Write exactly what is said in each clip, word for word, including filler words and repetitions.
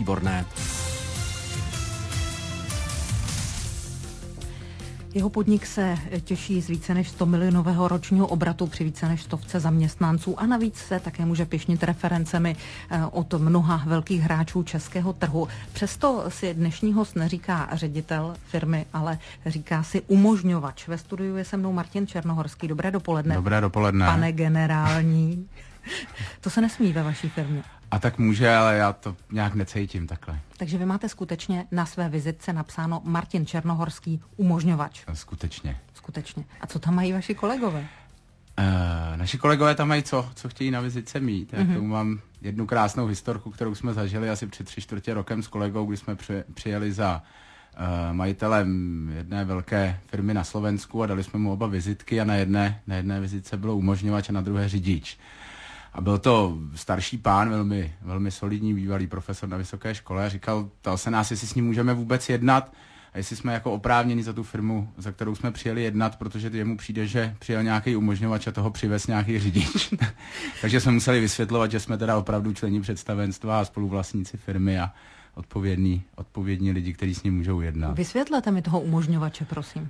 Výborné. Jeho podnik se těší z více než sto milionového ročního obratu při více než stovce zaměstnanců a navíc se také může pyšnit referencemi od mnoha velkých hráčů českého trhu. Přesto si dnešní host neříká ředitel firmy, ale říká si umožňovač. Ve studiu je se mnou Martin Černohorský. Dobré dopoledne. Dobré dopoledne. Pane generální. To se nesmí ve vaší firmě. A tak může, ale já to nějak necítím takhle. Takže vy máte skutečně na své vizitce napsáno Martin Černohorský, umožňovač. Skutečně. Skutečně. A co tam mají vaši kolegové? Uh, naši kolegové tam mají co, co chtějí na vizitce mít. Já mm-hmm. k tomu mám jednu krásnou historku, kterou jsme zažili asi před tři čtvrtě rokem s kolegou, kdy jsme při, přijeli za uh, majitelem jedné velké firmy na Slovensku a dali jsme mu oba vizitky a na jedné, na jedné vizitce bylo umožňovač a na druhé řidič. A byl to starší pán, velmi, velmi solidní, bývalý profesor na vysoké škole a říkal, ptal se nás, jestli s ním můžeme vůbec jednat a jestli jsme jako oprávněni za tu firmu, za kterou jsme přijeli jednat, protože jemu přijde, že přijel nějaký umožňovač a toho přivez nějaký řidič. Takže jsme museli vysvětlovat, že jsme teda opravdu členi představenstva a spoluvlastníci firmy a odpovědní, odpovědní lidi, kteří s ním můžou jednat. Vysvětlete mi toho umožňovače, prosím.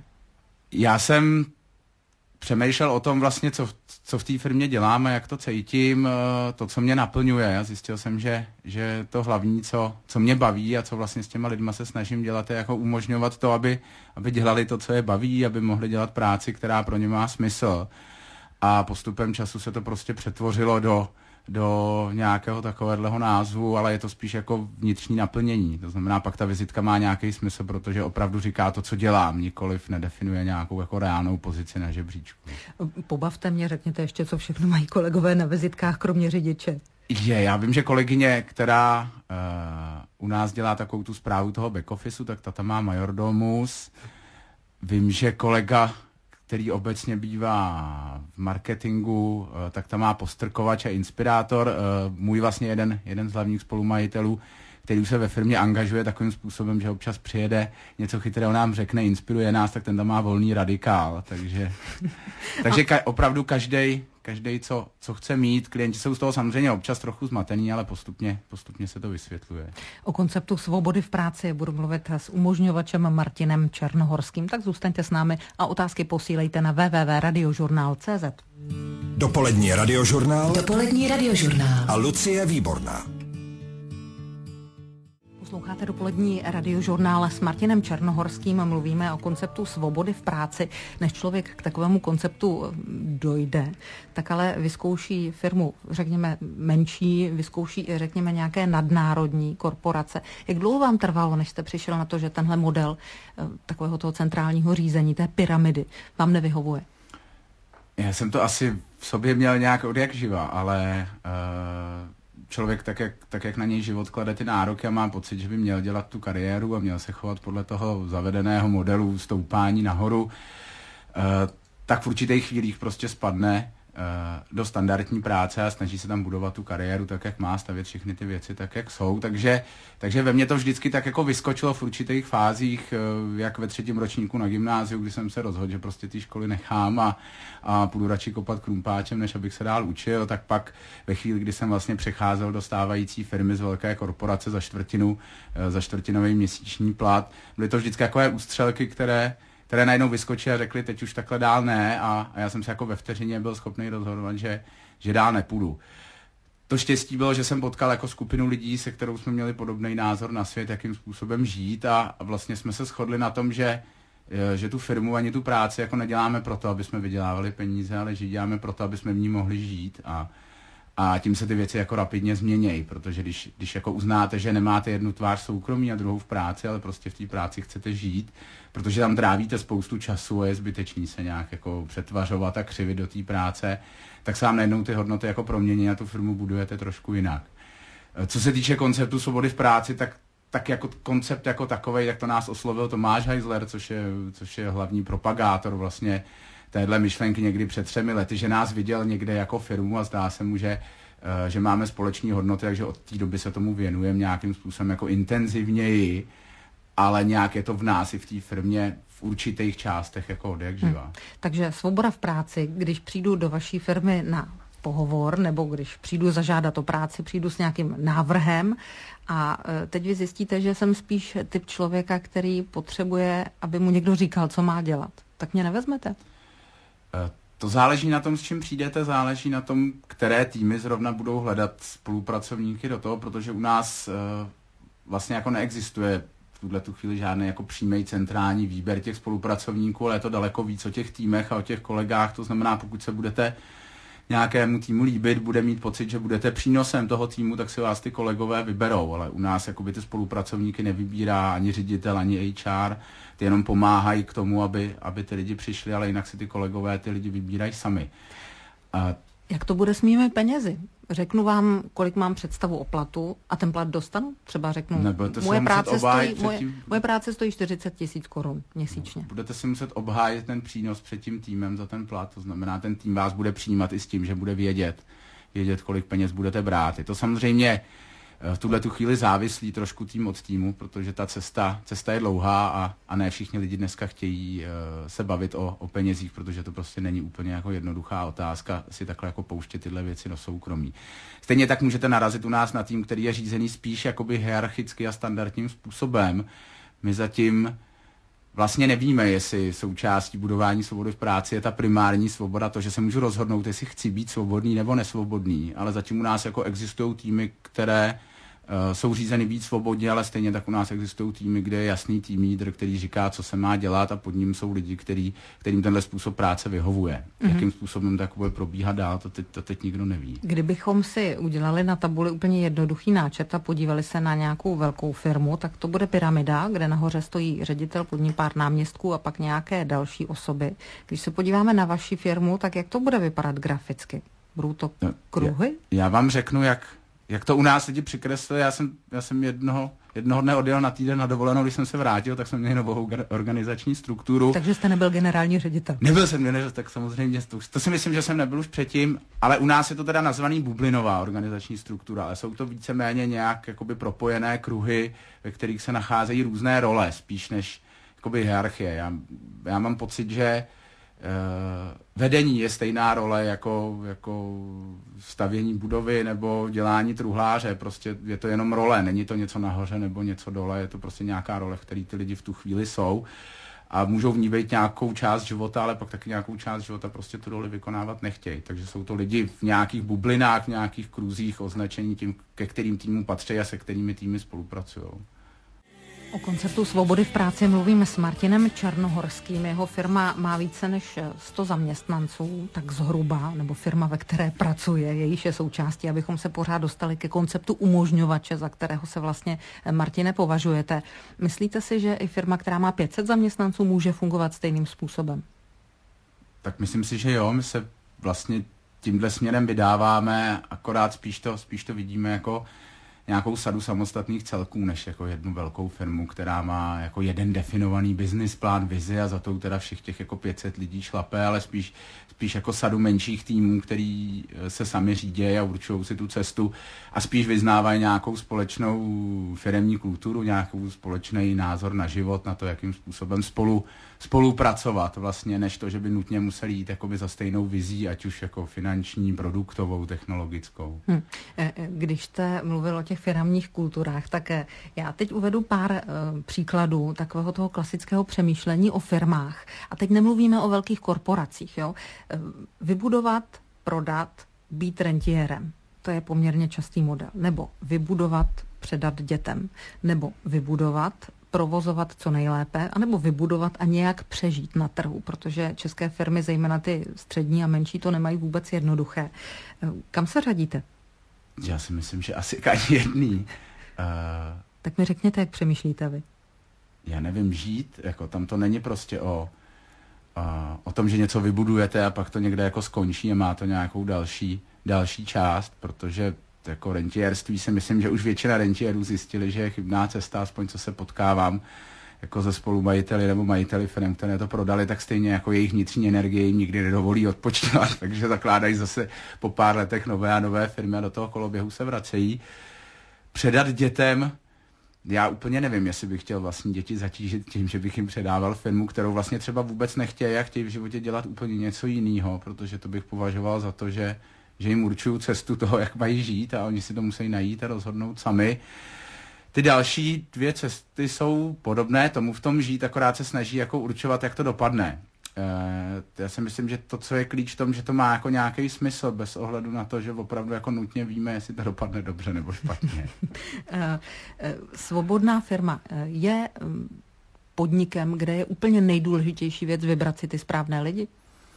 Já jsem přemýšlel o tom vlastně, co, co v té firmě děláme, jak to cítím, to, co mě naplňuje. Já zjistil jsem, že, že to hlavní, co, co mě baví a co vlastně s těma lidma se snažím dělat, je jako umožňovat to, aby, aby dělali to, co je baví, aby mohli dělat práci, která pro ně má smysl. A postupem času se to prostě přetvořilo do, do nějakého takového názvu, ale je to spíš jako vnitřní naplnění. To znamená, pak ta vizitka má nějaký smysl, protože opravdu říká to, co dělám, nikoliv nedefinuje nějakou jako reálnou pozici na žebříčku. Pobavte mě, řekněte ještě, co všechno mají kolegové na vizitkách, kromě řidiče. Je, já vím, že kolegyně, která uh, u nás dělá takovou tu správu toho back officeu, tak ta tam má majordomus. Vím, že kolega, který obecně bývá v marketingu, tak tam má postrkovač a inspirátor. Můj vlastně jeden, jeden z hlavních spolumajitelů, který se ve firmě angažuje takovým způsobem, že občas přijede, něco chytrého nám řekne, inspiruje nás, tak ten tam má volný radikál. Takže, takže ka- opravdu každej, každej co, co chce mít. Klienti jsou z toho samozřejmě občas trochu zmatení, ale postupně, postupně se to vysvětluje. O konceptu svobody v práci budu mluvit s umožňovačem Martinem Černohorským, tak zůstaňte s námi a otázky posílejte na w w w tečka radiožurnál tečka c z. Dopolední radiožurnál. Dopolední radiožurnál. A Lucie Výborná. Posloucháte dopolední radiožurnál s Martinem Černohorským. Mluvíme o konceptu svobody v práci. Než člověk k takovému konceptu dojde, tak ale vyzkouší firmu, řekněme, menší, vyzkouší i, řekněme, nějaké nadnárodní korporace. Jak dlouho vám trvalo, než jste přišel na to, že tenhle model takového toho centrálního řízení, té pyramidy, vám nevyhovuje? Já jsem to asi v sobě měl nějak od jak živa, ale uh... člověk tak jak, tak, jak na něj život klade ty nároky a má pocit, že by měl dělat tu kariéru a měl se chovat podle toho zavedeného modelu stoupání nahoru, eh, tak v určitých chvílích prostě spadne eh, do standardní práce a snaží se tam budovat tu kariéru tak, jak má, stavět všechny ty věci tak, jak jsou. Takže, takže ve mně to vždycky tak jako vyskočilo v určitých fázích, eh, jak ve třetím ročníku na gymnáziu, kdy jsem se rozhodl, že prostě ty školy nechám a, a půjdu radši kopat krumpáčem, než abych se dál učil, tak pak ve chvíli, kdy jsem vlastně přecházel do stávající firmy z velké korporace za čtvrtinu, eh, za čtvrtinový měsíční plat, byly to vždycky takové ústřelky, které které najednou vyskočily a řekli, teď už takhle dál ne a, a já jsem se jako ve vteřině byl schopný rozhodovat, že, že dál nepůjdu. To štěstí bylo, že jsem potkal jako skupinu lidí, se kterou jsme měli podobný názor na svět, jakým způsobem žít a, a vlastně jsme se shodli na tom, že, že tu firmu ani tu práci jako neděláme proto, aby jsme vydělávali peníze, ale že děláme proto, aby jsme v ní mohli žít a A tím se ty věci jako rapidně změnějí, protože když, když jako uznáte, že nemáte jednu tvář soukromí a druhou v práci, ale prostě v té práci chcete žít, protože tam trávíte spoustu času a je zbytečný se nějak jako přetvařovat a křivit do té práce, tak se vám najednou ty hodnoty jako promění a tu firmu budujete trošku jinak. Co se týče konceptu svobody v práci, tak, tak jako koncept jako takovej, tak to nás oslovil Tomáš Heisler, což je, což je hlavní propagátor vlastně téhle myšlenky někdy před třemi lety, že nás viděl někde jako firmu a zdá se mu, že, že máme společné hodnoty, takže od té doby se tomu věnujeme nějakým způsobem jako intenzivněji, ale nějak je to v nás i v té firmě v určitých částech jako od jak živa. Hmm. Takže svoboda v práci, když přijdu do vaší firmy na pohovor, nebo když přijdu zažádat o práci, přijdu s nějakým návrhem a teď vy zjistíte, že jsem spíš typ člověka, který potřebuje, aby mu někdo říkal, co má dělat. Tak mě nevezmete? To záleží na tom, s čím přijdete, záleží na tom, které týmy zrovna budou hledat spolupracovníky do toho, protože u nás vlastně jako neexistuje v tuhle tu chvíli žádný jako přímý centrální výběr těch spolupracovníků, ale je to daleko víc o těch týmech a o těch kolegách, to znamená, pokud se budete nějakému týmu líbit, bude mít pocit, že budete přínosem toho týmu, tak si vás ty kolegové vyberou, ale u nás jakoby ty spolupracovníky nevybírá ani ředitel, ani H R, ty jenom pomáhají k tomu, aby, aby ty lidi přišli, ale jinak si ty kolegové ty lidi vybírají sami. A jak to bude s mými penězi? Řeknu vám, kolik mám představu o platu a ten plat dostanu? Třeba řeknu, moje práce, stojí, moje, tím, moje práce stojí čtyřicet tisíc korun měsíčně. No, budete si muset obhájit ten přínos před tím týmem za ten plat, to znamená, ten tým vás bude přijímat i s tím, že bude vědět, vědět, kolik peněz budete brát. Je to samozřejmě v tuhle tu chvíli závislí trošku tým od týmu, protože ta cesta, cesta je dlouhá a, a ne všichni lidi dneska chtějí uh, se bavit o, o penězích, protože to prostě není úplně jako jednoduchá otázka si takhle jako pouštět tyhle věci do soukromí. Stejně tak můžete narazit u nás na tým, který je řízený spíš jakoby hierarchicky a standardním způsobem. My zatím vlastně nevíme, jestli součástí budování svobody v práci je ta primární svoboda, to, že se můžu rozhodnout, jestli chci být svobodný nebo nesvobodný, ale zatím u nás jako existují týmy, které uh, jsou řízeny víc svobodně, ale stejně tak u nás existují týmy, kde je jasný tým lídr, který říká, co se má dělat a pod ním jsou lidi, který, kterým tenhle způsob práce vyhovuje. Mm-hmm. Jakým způsobem tak bude probíhat dál, to teď, to teď nikdo neví. Kdybychom si udělali na tabuli úplně jednoduchý náčrt a podívali se na nějakou velkou firmu, tak to bude pyramida, kde nahoře stojí ředitel, pod ním pár náměstků a pak nějaké další osoby. Když se podíváme na vaši firmu, tak jak to bude vypadat graficky? Budou to kruhy? Já, já vám řeknu, jak Jak to u nás lidi přikreslili, já jsem, já jsem jednoho, jednoho dne odjel na týden na dovolenou, když jsem se vrátil, tak jsem měl novou organizační strukturu. Takže jste nebyl generální ředitel? Nebyl jsem generální, tak samozřejmě, to, to si myslím, že jsem nebyl už předtím, ale u nás je to teda nazvaný bublinová organizační struktura, ale jsou to víceméně nějak jakoby propojené kruhy, ve kterých se nacházejí různé role, spíš než jakoby hierarchie. Já, já mám pocit, že Uh, vedení je stejná role jako, jako stavění budovy nebo dělání truhláře, prostě je to jenom role, není to něco nahoře nebo něco dole, je to prostě nějaká role, v které ty lidi v tu chvíli jsou a můžou v ní být nějakou část života, ale pak taky nějakou část života prostě tu roli vykonávat nechtějí, takže jsou to lidi v nějakých bublinách, v nějakých kruzích označení tím, ke kterým týmům patří a se kterými týmy spolupracují. O konceptu svobody v práci mluvíme s Martinem Černohorským. Jeho firma má více než sto zaměstnanců, tak zhruba, nebo firma, ve které pracuje, jejíž je součástí, abychom se pořád dostali ke konceptu umožňovače, za kterého se vlastně, Martine, považujete. Myslíte si, že i firma, která má pět set zaměstnanců, může fungovat stejným způsobem? Tak myslím si, že jo. My se vlastně tímhle směrem vydáváme, akorát spíš to, spíš to vidíme jako nějakou sadu samostatných celků, než jako jednu velkou firmu, která má jako jeden definovaný business plán, vizi a za to teda všech těch jako pět set lidí šlape, ale spíš, spíš jako sadu menších týmů, který se sami řídějí a určují si tu cestu a spíš vyznávají nějakou společnou firemní kulturu, nějakou společný názor na život, na to, jakým způsobem spolu spolupracovat vlastně, než to, že by nutně museli jít jakoby za stejnou vizí, ať už jako finanční, produktovou, technologickou. Hmm. Když jste mluvil o těch firemních kulturách, tak já teď uvedu pár uh, příkladů takového toho klasického přemýšlení o firmách. A teď nemluvíme o velkých korporacích. Jo? Vybudovat, prodat, být rentiérem. To je poměrně častý model. Nebo vybudovat, předat dětem. Nebo vybudovat, provozovat co nejlépe, anebo vybudovat a nějak přežít na trhu, protože české firmy, zejména ty střední a menší, to nemají vůbec jednoduché. Kam se řadíte? Já si myslím, že asi ani jedný. Uh, tak mi řekněte, jak přemýšlíte vy. Já nevím, žít, jako tam to není prostě o, uh, o tom, že něco vybudujete a pak to někde jako skončí a má to nějakou další, další část, protože jako rentiérství si myslím, že už většina rentiérů zjistili, že je chybná cesta, aspoň co se potkávám jako ze spolumajiteli nebo majiteli firm, které to prodali, tak stejně jako jejich vnitřní energie jim nikdy nedovolí odpočívat, takže zakládají zase po pár letech nové a nové firmy a do toho koloběhu se vracejí. Předat dětem, já úplně nevím, jestli bych chtěl vlastní děti zatížit tím, že bych jim předával firmu, kterou vlastně třeba vůbec nechtějí a chtějí v životě dělat úplně něco jiného, protože to bych považoval za to, že že jim určují cestu toho, jak mají žít a oni si to musí najít a rozhodnout sami. Ty další dvě cesty jsou podobné tomu v tom žít, akorát se snaží jako určovat, jak to dopadne. E, já si myslím, že to, co je klíč v tom, že to má jako nějaký smysl, bez ohledu na to, že opravdu jako nutně víme, jestli to dopadne dobře nebo špatně. Svobodná firma je podnikem, kde je úplně nejdůležitější věc vybrat si ty správné lidi?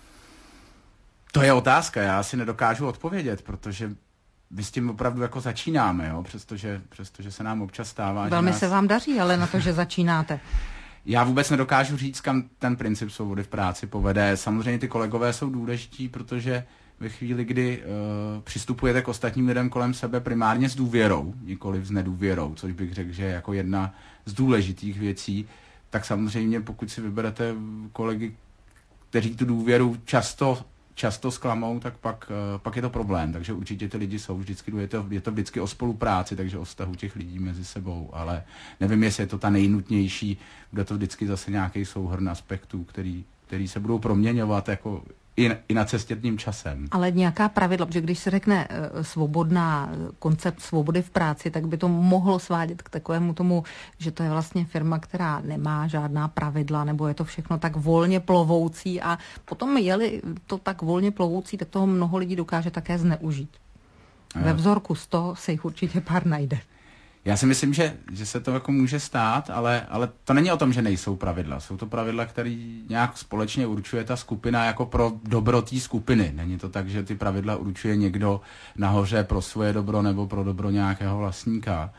To je otázka, já si nedokážu odpovědět, protože my s tím opravdu jako začínáme, jo? Přestože, přestože se nám občas stává. Velmi nás... se vám daří, ale na to, že začínáte. Já vůbec nedokážu říct, kam ten princip svobody v práci povede. Samozřejmě ty kolegové jsou důležití, protože ve chvíli, kdy uh, přistupujete k ostatním lidem kolem sebe primárně s důvěrou, nikoli s nedůvěrou, což bych řekl, že je jako jedna z důležitých věcí, tak samozřejmě pokud si vyberete kolegy, kteří tu důvěru často často zklamou, tak pak, uh, pak je to problém. Takže určitě ty lidi jsou vždycky, je to, je to vždycky o spolupráci, takže o vztahu těch lidí mezi sebou, ale nevím, jestli je to ta nejnutnější, bude to vždycky zase nějaký souhrn aspektů, který, který se budou proměňovat jako i, i na cestě tím časem. Ale nějaká pravidla, protože když se řekne uh, svobodná, koncept svobody v práci, tak by to mohlo svádět k takovému tomu, že to je vlastně firma, která nemá žádná pravidla, nebo je to všechno tak volně plovoucí a potom je-li to tak volně plovoucí, tak toho mnoho lidí dokáže také zneužít. Ve vzorku sto se jich určitě pár najde. Já si myslím, že, že se to jako může stát, ale, ale to není o tom, že nejsou pravidla. Jsou to pravidla, které nějak společně určuje ta skupina jako pro dobro té skupiny. Není to tak, že ty pravidla určuje někdo nahoře pro svoje dobro nebo pro dobro nějakého vlastníka.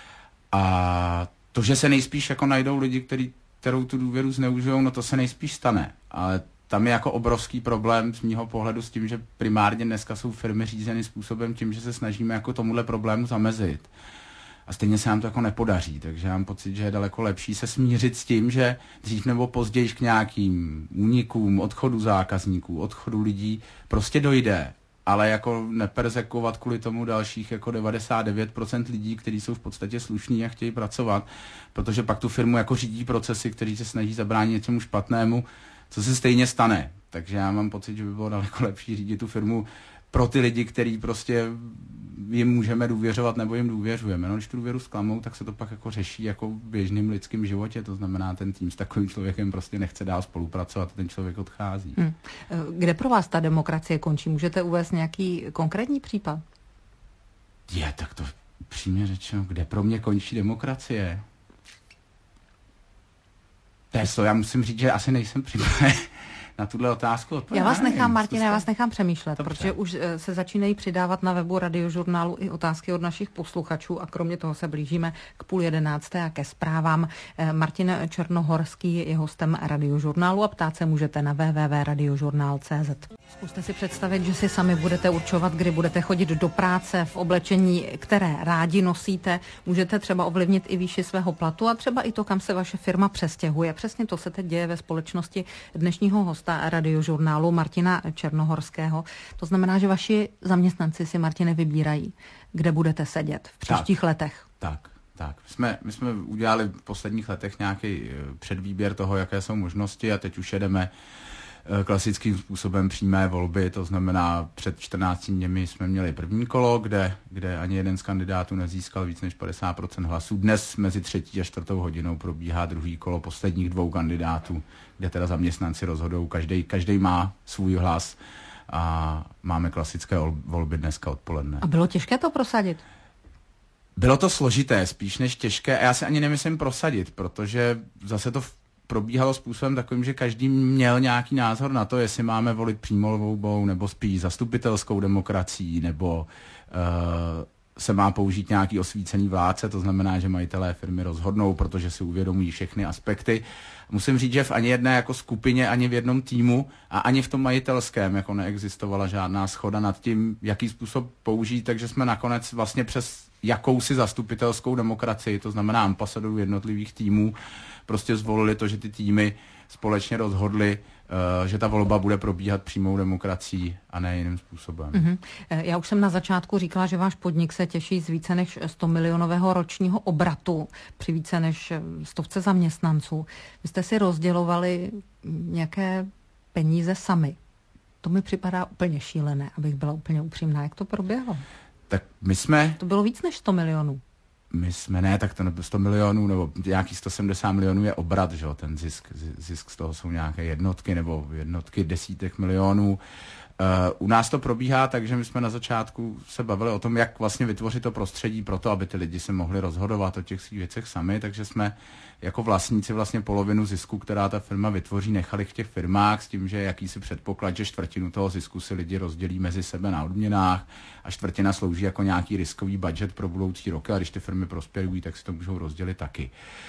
A to, že se nejspíš jako najdou lidi, který, kterou tu důvěru zneužijou, no to se nejspíš stane. Ale tam je jako obrovský problém z mýho pohledu s tím, že primárně dneska jsou firmy řízeny způsobem tím, že se snažíme jako tomuhle problému zamezit. A stejně se nám to jako nepodaří, takže já mám pocit, že je daleko lepší se smířit s tím, že dřív nebo později k nějakým únikům, odchodu zákazníků, odchodu lidí prostě dojde, ale jako neperzekovat kvůli tomu dalších jako devadesát devět procent lidí, kteří jsou v podstatě slušní a chtějí pracovat, protože pak tu firmu jako řídí procesy, kteří se snaží zabránit něčemu špatnému, co se stejně stane. Takže já mám pocit, že by bylo daleko lepší řídit tu firmu pro ty lidi, který prostě jim můžeme důvěřovat nebo jim důvěřujeme. No, když tu důvěru zklamou, tak se to pak jako řeší jako v běžném lidském životě. To znamená, ten tým s takovým člověkem prostě nechce dál spolupracovat a ten člověk odchází. Hmm. Kde pro vás ta demokracie končí? Můžete uvést nějaký konkrétní případ? Je, tak to přímě řečeno, kde pro mě končí demokracie? To je to, já musím říct, že asi nejsem připraven na tuhle otázku odpovědět. Já vás nechám, Martina, já vás nechám přemýšlet, Dobře. Protože už se začínají přidávat na webu Radiožurnálu i otázky od našich posluchačů a kromě toho se blížíme k půl jedenácté a ke zprávám. Martin Černohorský je hostem Radiožurnálu a ptát se můžete na w w w tečka radiožurnál tečka c z. Zkuste si představit, že si sami budete určovat, kdy budete chodit do práce v oblečení, které rádi nosíte. Můžete třeba ovlivnit i výši svého platu a třeba i to, kam se vaše firma přestěhuje. Přesně to se teď děje ve společnosti dnešního hosta Radiožurnálu Martina Černohorského. To znamená, že vaši zaměstnanci si, Martine, vybírají, kde budete sedět v příštích tak, letech. Tak, tak. My jsme, my jsme udělali v posledních letech nějaký předvýběr toho, jaké jsou možnosti a teď už jedeme klasickým způsobem přímé volby, to znamená před čtrnácti dněmi jsme měli první kolo, kde, kde ani jeden z kandidátů nezískal víc než padesát procent hlasů. Dnes mezi třetí a čtvrtou hodinou probíhá druhý kolo posledních dvou kandidátů, kde teda zaměstnanci rozhodují, každý, každý má svůj hlas a máme klasické volby dneska odpoledne. A bylo těžké to prosadit? Bylo to složité, spíš než těžké. A já si ani nemyslím prosadit, protože zase to probíhalo způsobem takovým, že každý měl nějaký názor na to, jestli máme volit přímou volbou, nebo spíš zastupitelskou demokracií, nebo uh, se má použít nějaký osvícený vládce, to znamená, že majitelé firmy rozhodnou, protože si uvědomují všechny aspekty. Musím říct, že v ani jedné jako skupině, ani v jednom týmu a ani v tom majitelském jako neexistovala žádná shoda nad tím, jaký způsob použít, takže jsme nakonec vlastně přes jakousi zastupitelskou demokracii, to znamená ambasadorů jednotlivých týmů, prostě zvolili to, že ty týmy společně rozhodly, uh, že ta volba bude probíhat přímou demokracií a ne jiným způsobem. Mm-hmm. Já už jsem na začátku říkala, že váš podnik se těší z více než sto milionového ročního obratu při více než stovce zaměstnanců. Vy jste si rozdělovali nějaké peníze sami. To mi připadá úplně šílené, abych byla úplně upřímná. Jak to proběhlo? Tak my jsme... To bylo víc než sto milionů. My jsme, ne, tak to sto milionů, nebo nějakých sto sedmdesát milionů je obrat, že jo, ten zisk. Zisk z toho jsou nějaké jednotky, nebo jednotky desítek milionů. Uh, u nás to probíhá tak, že my jsme na začátku se bavili o tom, jak vlastně vytvořit to prostředí pro to, aby ty lidi se mohli rozhodovat o těch svých věcech sami, takže jsme jako vlastníci vlastně polovinu zisku, která ta firma vytvoří, nechali v těch firmách s tím, že jakýsi předpoklad, že čtvrtinu toho zisku si lidi rozdělí mezi sebe na odměnách a čtvrtina slouží jako nějaký riskový budget pro budoucí roky, a když ty firmy prosperují, tak si to můžou rozdělit taky.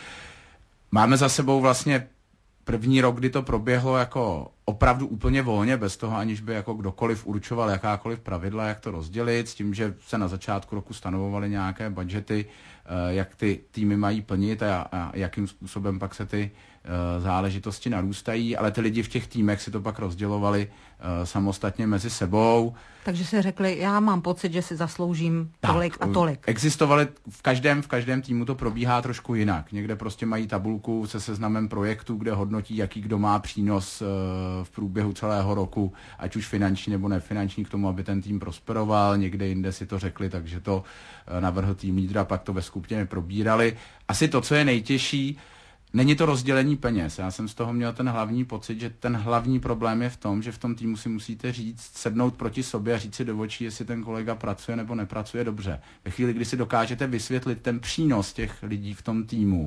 Máme za sebou vlastně první rok, kdy to proběhlo jako opravdu úplně volně, bez toho, aniž by jako kdokoliv určoval jakákoliv pravidla, jak to rozdělit, s tím, že se na začátku roku stanovovaly nějaké budžety, jak ty týmy mají plnit a, a jakým způsobem pak se ty uh, záležitosti narůstají, ale ty lidi v těch týmech si to pak rozdělovali uh, samostatně mezi sebou. Takže si řekli, já mám pocit, že si zasloužím tolik tak, a tolik. Existovaly v každém, v každém týmu to probíhá trošku jinak. Někde prostě mají tabulku se seznamem projektů, kde hodnotí, jaký kdo má přínos uh, v průběhu celého roku, ať už finanční nebo nefinanční, k tomu, aby ten tým prosperoval. Někde jinde si to řekli, takže to uh, navrhl tým lídr a pak to ve skupině probírali. Asi to, co je nejtěžší, není to rozdělení peněz. Já jsem z toho měl ten hlavní pocit, že ten hlavní problém je v tom, že v tom týmu si musíte říct, sednout proti sobě a říct si do očí, jestli ten kolega pracuje nebo nepracuje dobře. Ve chvíli, kdy si dokážete vysvětlit ten přínos těch lidí v tom týmu,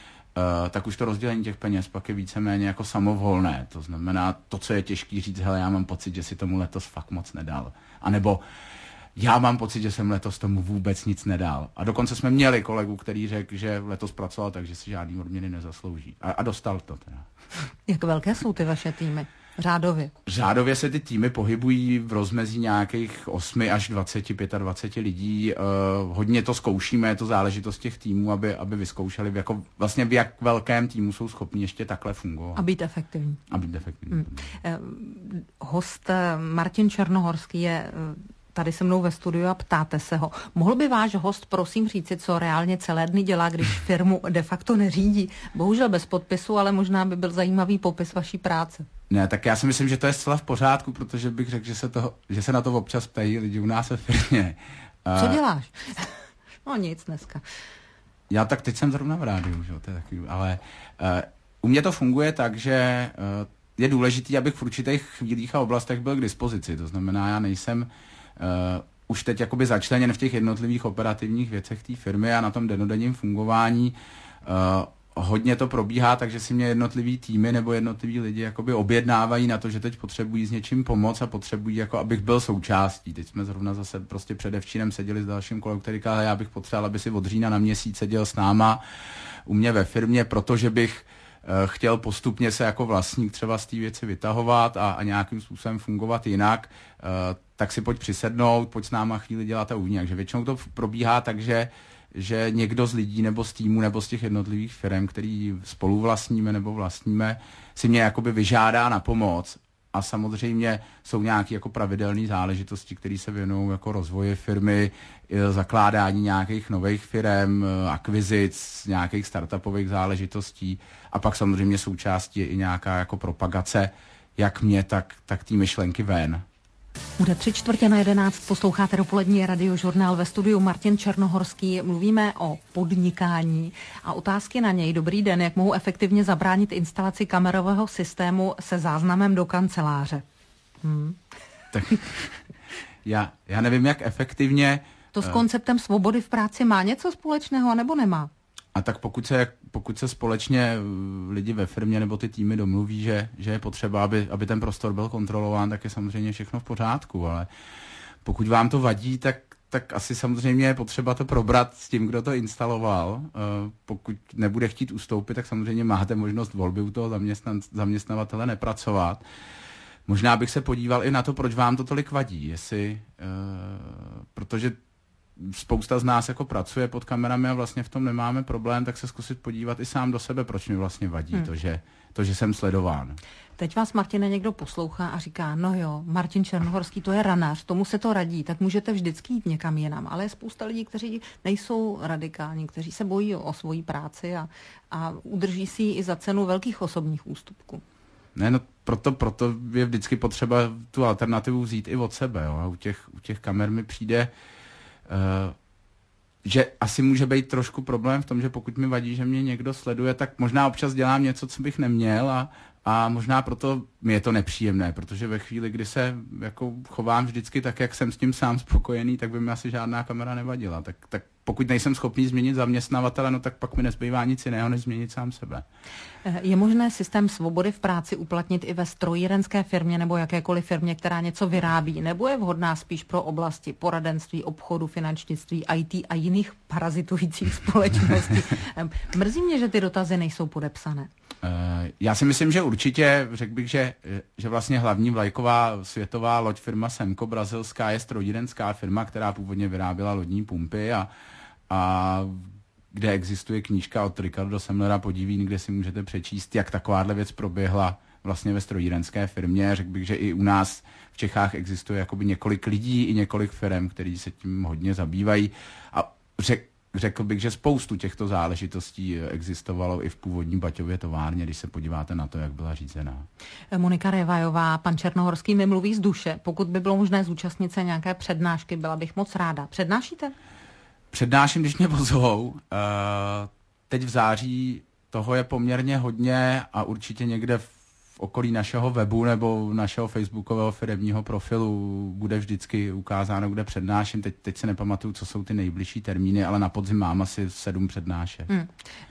uh, tak už to rozdělení těch peněz pak je víceméně jako samovolné. To znamená, to, co je těžký říct, hele, já mám pocit, že si tomu letos fakt moc nedal. A nebo já mám pocit, že jsem letos tomu vůbec nic nedal. A dokonce jsme měli kolegu, který řekl, že letos pracoval tak, že si žádný odměny nezaslouží. A, a dostal to teda. Jak velké jsou ty vaše týmy? Řádově? Řádově se ty týmy pohybují v rozmezí nějakých osmi až dvaceti, dvaceti pěti lidí. Uh, hodně to zkoušíme, je to záležitost těch týmů, aby, aby vyzkoušeli, v jako, vlastně v jak velkém týmu jsou schopni ještě takhle fungovat. A být efektivní. A být efektivní. Hmm. Uh, host Martin Černohorský je tady se mnou ve studiu a ptáte se ho. Mohl by váš host prosím říci, co reálně celé dny dělá, když firmu de facto neřídí? Bohužel bez podpisu, ale možná by byl zajímavý popis vaší práce. Ne, tak já si myslím, že to je zcela v pořádku, protože bych řekl, že se, toho, že se na to občas ptají lidi u nás ve firmě. Co děláš? No nic dneska. Já tak teď jsem zrovna v rádiu, že? To je takový, ale uh, u mě to funguje tak, že uh, je důležitý, abych v určitých chvílích a oblastech byl k dispozici. To znamená, já nejsem Uh, už teď jakoby začleněn v těch jednotlivých operativních věcech té firmy a na tom dennodenním fungování. Uh, hodně to probíhá, takže si mě jednotlivý týmy nebo jednotliví lidi jakoby objednávají na to, že teď potřebují s něčím pomoct a potřebují, jako abych byl součástí. Teď jsme zrovna zase prostě předevčírem seděli s dalším kolegou, který říkal, já bych potřeboval, aby si od října na měsíc seděl s náma u mě ve firmě, protože bych uh, chtěl postupně se jako vlastník třeba z té věci vytahovat a, a nějakým způsobem fungovat jinak. Uh, tak si pojď přisednout, pojď s náma chvíli dělat a uvnitř. Takže většinou to probíhá tak, že, že někdo z lidí nebo z týmu nebo z těch jednotlivých firm, který spolu vlastníme nebo vlastníme, si mě jakoby vyžádá na pomoc. A samozřejmě jsou nějaké jako pravidelné záležitosti, které se věnují jako rozvoji firmy, zakládání nějakých nových firm, akvizic, nějakých startupových záležitostí a pak samozřejmě součástí je i nějaká jako propagace, jak mě, tak, tak té myšlenky ven. Bude tři čtvrtě na jedenáct, posloucháte dopolední radiožurnál, ve studiu Martin Černohorský. Mluvíme o podnikání a otázky na něj. Dobrý den, jak mohu efektivně zabránit instalaci kamerového systému se záznamem do kanceláře? Hmm. Tak, já, já nevím, jak efektivně. To s konceptem svobody v práci má něco společného, nebo nemá? A tak pokud se, pokud se společně lidi ve firmě nebo ty týmy domluví, že, že je potřeba, aby, aby ten prostor byl kontrolován, tak je samozřejmě všechno v pořádku, ale pokud vám to vadí, tak, tak asi samozřejmě je potřeba to probrat s tím, kdo to instaloval. Pokud nebude chtít ustoupit, tak samozřejmě máte možnost volby u toho zaměstnan, zaměstnavatele nepracovat. Možná bych se podíval i na to, proč vám to tolik vadí, jestli, uh, protože spousta z nás jako pracuje pod kamerami a vlastně v tom nemáme problém, tak se zkusit podívat i sám do sebe, proč mi vlastně vadí hmm. to, že, to, že jsem sledován. Teď vás, Martine, někdo poslouchá a říká, no jo, Martin Černohorský, to je ranář, tomu se to radí, tak můžete vždycky jít někam jinam. Ale je spousta lidí, kteří nejsou radikální, kteří se bojí o svoji práci a, a udrží si ji i za cenu velkých osobních ústupků. Ne, no proto, proto je vždycky potřeba tu alternativu vzít i od sebe. Jo? A u těch, u těch kamer mi přijde, uh, že asi může být trošku problém v tom, že pokud mi vadí, že mě někdo sleduje, tak možná občas dělám něco, co bych neměl a, a možná proto mi je to nepříjemné, protože ve chvíli, kdy se jako chovám vždycky tak, jak jsem s tím sám spokojený, tak by mi asi žádná kamera nevadila. Tak, tak pokud nejsem schopný změnit zaměstnavatele, no tak pak mi nezbývá nic jiného, než změnit sám sebe. Je možné systém svobody v práci uplatnit i ve strojírenské firmě nebo jakékoliv firmě, která něco vyrábí, nebo je vhodná spíš pro oblasti poradenství, obchodu, finančnictví, í té a jiných parazitujících společností? Mrzí mě, že ty dotazy nejsou podepsané. Já si myslím, že určitě, řekl bych, že, že vlastně hlavní vlajková světová loď firma Semco brazilská je strojírenská firma, která původně vyráběla lodní pumpy a, a kde existuje knížka od Ricardo Semlera Podivín, kde si můžete přečíst, jak takováhle věc proběhla vlastně ve strojírenské firmě. Řekl bych, že i u nás v Čechách existuje jakoby několik lidí i několik firm, kteří se tím hodně zabývají. A řek, řekl bych, že spoustu těchto záležitostí existovalo i v původní Baťově továrně, když se podíváte na to, jak byla řízená. Monika Revajová, pan Černohorský mi mluví z duše. Pokud by bylo možné zúčastnit se nějaké přednášky, byla bych moc ráda. Přednášíte? Přednáším, když mě pozvou. Teď v září toho je poměrně hodně a určitě někde v okolí našeho webu nebo našeho facebookového firemního profilu bude vždycky ukázáno, kde přednáším. Teď, teď se nepamatuju, co jsou ty nejbližší termíny, ale na podzim mám asi sedm přednášek. Hmm.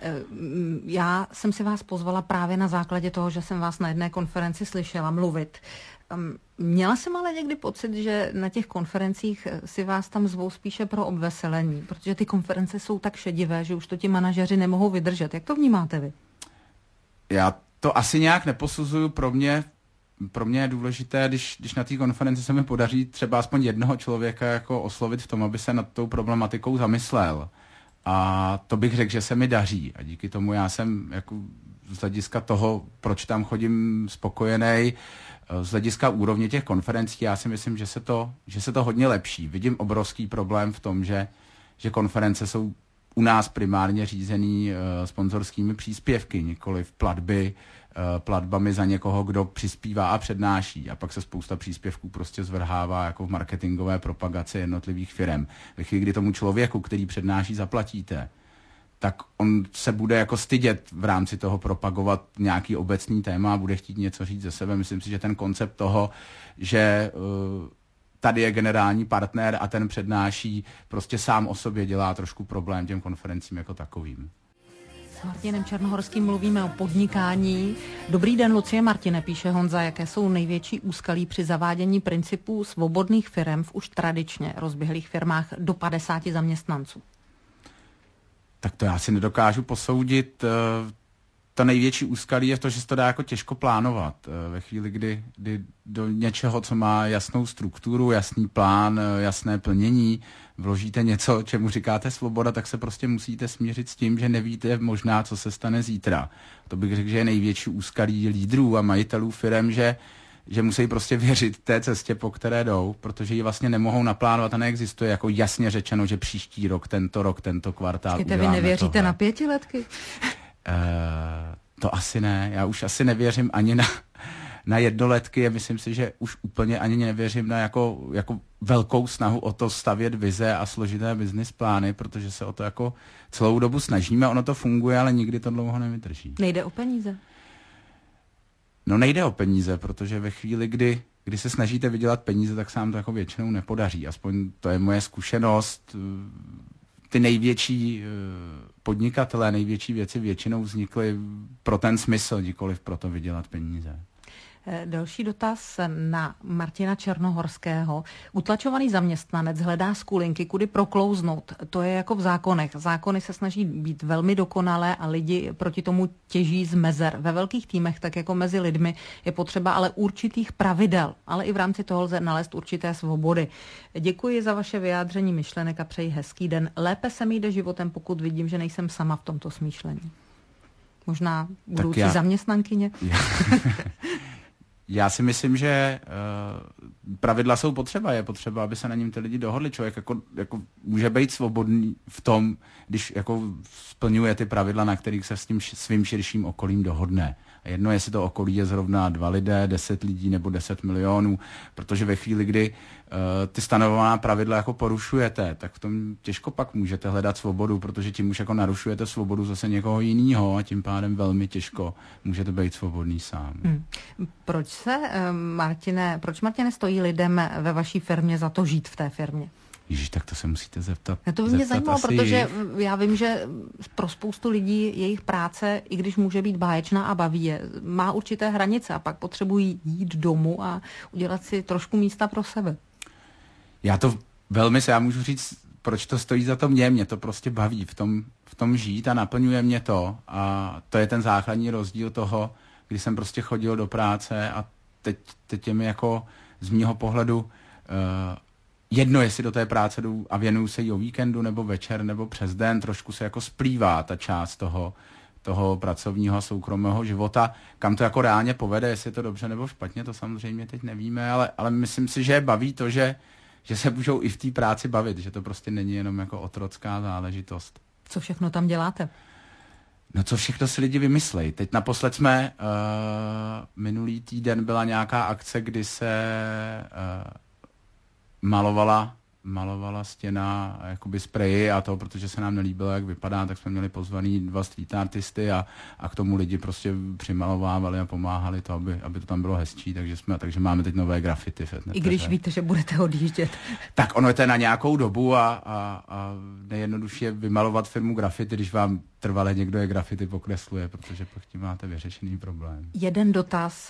Já jsem si vás pozvala právě na základě toho, že jsem vás na jedné konferenci slyšela mluvit. Měla jsem ale někdy pocit, že na těch konferencích si vás tam zvou spíše pro obveselení, protože ty konference jsou tak šedivé, že už to ti manažeři nemohou vydržet. Jak to vnímáte vy? Já to asi nějak neposuzuju. Pro mě, pro mě je důležité, když, když na té konferenci se mi podaří třeba aspoň jednoho člověka jako oslovit v tom, aby se nad tou problematikou zamyslel. A to bych řekl, že se mi daří. A díky tomu já jsem jako z hlediska toho, proč tam chodím spokojenej, z hlediska úrovně těch konferencí, já si myslím, že se to, že se to hodně lepší. Vidím obrovský problém v tom, že, že konference jsou u nás primárně řízený uh, sponzorskými příspěvky, nikoliv platby, uh, platbami za někoho, kdo přispívá a přednáší. A pak se spousta příspěvků prostě zvrhává jako v marketingové propagaci jednotlivých firem. Ve chvíli, kdy tomu člověku, který přednáší, zaplatíte, tak on se bude jako stydět v rámci toho propagovat nějaký obecný téma a bude chtít něco říct ze sebe. Myslím si, že ten koncept toho, že uh, tady je generální partner a ten přednáší, prostě sám o sobě dělá trošku problém těm konferencím jako takovým. S Martinem Černohorským mluvíme o podnikání. Dobrý den, Lucie Martine, píše Honza, jaké jsou největší úskalí při zavádění principů svobodných firem v už tradičně rozběhlých firmách do padesáti zaměstnanců? Tak to já si nedokážu posoudit. To největší úskalí je to, že se to dá jako těžko plánovat. Ve chvíli, kdy, kdy do něčeho, co má jasnou strukturu, jasný plán, jasné plnění, vložíte něco, čemu říkáte svoboda, tak se prostě musíte smířit s tím, že nevíte možná, co se stane zítra. To bych řekl, že je největší úskalí lídrů a majitelů firem, že že musí prostě věřit té cestě, po které jdou, protože ji vlastně nemohou naplánovat a neexistuje jako jasně řečeno, že příští rok, tento rok, tento kvartál Počkejte, vy nevěříte tohle. Na pětiletky? Uh, to asi ne. Já už asi nevěřím ani na, na jednoletky. Myslím si, že už úplně ani nevěřím na jako, jako velkou snahu o to stavět vize a složité business plány, protože se o to jako celou dobu snažíme. Ono to funguje, ale nikdy to dlouho nevydrží. Nejde o peníze? No nejde o peníze, protože ve chvíli, kdy, kdy se snažíte vydělat peníze, tak se vám to jako většinou nepodaří. Aspoň to je moje zkušenost. Ty největší podnikatelé, největší věci většinou vznikly pro ten smysl, nikoliv pro to vydělat peníze. Další dotaz na Martina Černohorského. Utlačovaný zaměstnanec hledá skulinky, kudy proklouznout. To je jako v zákonech. Zákony se snaží být velmi dokonalé a lidi proti tomu těží z mezer. Ve velkých týmech, tak jako mezi lidmi, je potřeba ale určitých pravidel, ale i v rámci toho lze nalézt určité svobody. Děkuji za vaše vyjádření myšlenek a přeji hezký den. Lépe se mi jde životem, pokud vidím, že nejsem sama v tomto smýšlení. Možná budoucí já... zaměstnankyně? Já... Já si myslím, že uh, pravidla jsou potřeba. Je potřeba, aby se na něm ty lidi dohodli. Člověk jako, jako může být svobodný v tom, když jako splňuje ty pravidla, na kterých se s tím svým širším okolím dohodne. Jedno, jestli to okolí je zrovna dva lidé, deset lidí nebo deset milionů, protože ve chvíli, kdy uh, ty stanovovaná pravidla jako porušujete, tak v tom těžko pak můžete hledat svobodu, protože tím už jako narušujete svobodu zase někoho jiného a tím pádem velmi těžko můžete být svobodný sám. Hmm. Proč se, Martine, proč, Martine, stojí lidem ve vaší firmě za to žít v té firmě? Ježiš, tak to se musíte zeptat. No to by mě zajímalo, protože já vím, že pro spoustu lidí jejich práce, i když může být báječná a baví je, má určité hranice a pak potřebují jít domů a udělat si trošku místa pro sebe. Já to velmi se, já můžu říct, proč to stojí za to mě, mě to prostě baví v tom, v tom žít a naplňuje mě to a to je ten základní rozdíl toho, kdy jsem prostě chodil do práce a teď, teď je mi jako z mýho pohledu uh, jedno, jestli do té práce jdu a věnuju se jí o víkendu nebo večer nebo přes den, trošku se jako splývá ta část toho, toho pracovního a soukromého života, kam to jako reálně povede, jestli je to dobře nebo špatně, to samozřejmě teď nevíme, ale, ale myslím si, že baví to, že, že se můžou i v té práci bavit, že to prostě není jenom jako otrocká záležitost. Co všechno tam děláte? No co všechno si lidi vymyslejí. Teď naposled jsme, uh, minulý týden byla nějaká akce, kdy se uh, malovala, malovala stěna jakoby spreji a to, protože se nám nelíbilo, jak vypadá, tak jsme měli pozvaný dva street artisty a, a k tomu lidi prostě přimalovávali a pomáhali to, aby, aby to tam bylo hezčí, takže jsme, takže máme teď nové grafity. I když víte, že budete odjíždět. Tak ono je to na nějakou dobu a, a, a nejjednodušší je vymalovat firmu grafity, když vám trvale někdo je grafity pokresluje, protože pak tím máte vyřešený problém. Jeden dotaz.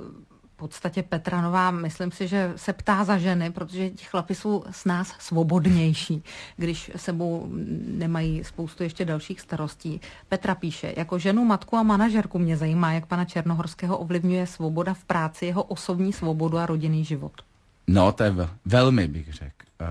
V podstatě Petra Nová, myslím si, že se ptá za ženy, protože ti chlapi jsou s nás svobodnější, když sebou nemají spoustu ještě dalších starostí. Petra píše, jako ženu, matku a manažerku mě zajímá, jak pana Černohorského ovlivňuje svoboda v práci, jeho osobní svobodu a rodinný život. No, to je vel, velmi, bych řekl. Uh,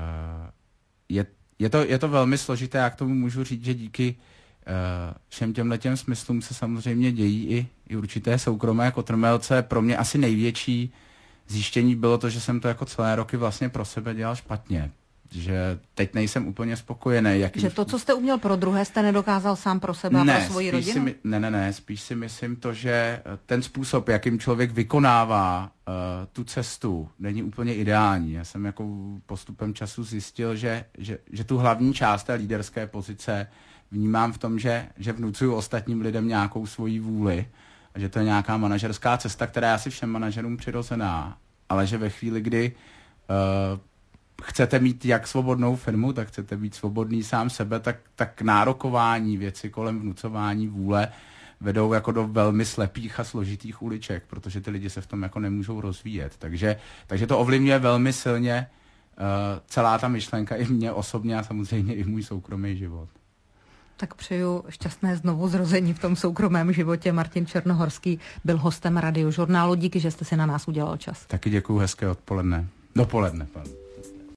je, je, to, je to velmi složité, já k tomu můžu říct, že díky Uh, všem těmhletěm smyslům se samozřejmě dějí i, i určité soukromé kotrmelce. Pro mě asi největší zjištění bylo to, že jsem to jako celé roky vlastně pro sebe dělal špatně. Že teď nejsem úplně spokojený. Jakým... Že to, co jste uměl pro druhé, jste nedokázal sám pro sebe ne, a pro svoji rodinu? Si my... Ne, ne, ne, spíš si myslím to, že ten způsob, jakým člověk vykonává uh, tu cestu, není úplně ideální. Já jsem jako postupem času zjistil, že, že, že tu hlavní část té líderské pozice vnímám v tom, že, že vnucuju ostatním lidem nějakou svoji vůli a že to je nějaká manažerská cesta, která je asi všem manažerům přirozená, ale že ve chvíli, kdy uh, chcete mít jak svobodnou firmu, tak chcete být svobodný sám sebe, tak, tak nárokování věci kolem vnucování vůle vedou jako do velmi slepých a složitých uliček, protože ty lidi se v tom jako nemůžou rozvíjet. Takže, takže to ovlivňuje velmi silně uh, celá ta myšlenka i mě osobně a samozřejmě i můj soukromý život. Tak přeju šťastné znovuzrození v tom soukromém životě. Martin Černohorský byl hostem Radiožurnálu. Díky, že jste si na nás udělal čas. Taky děkuju, hezké odpoledne. Dopoledne, pan.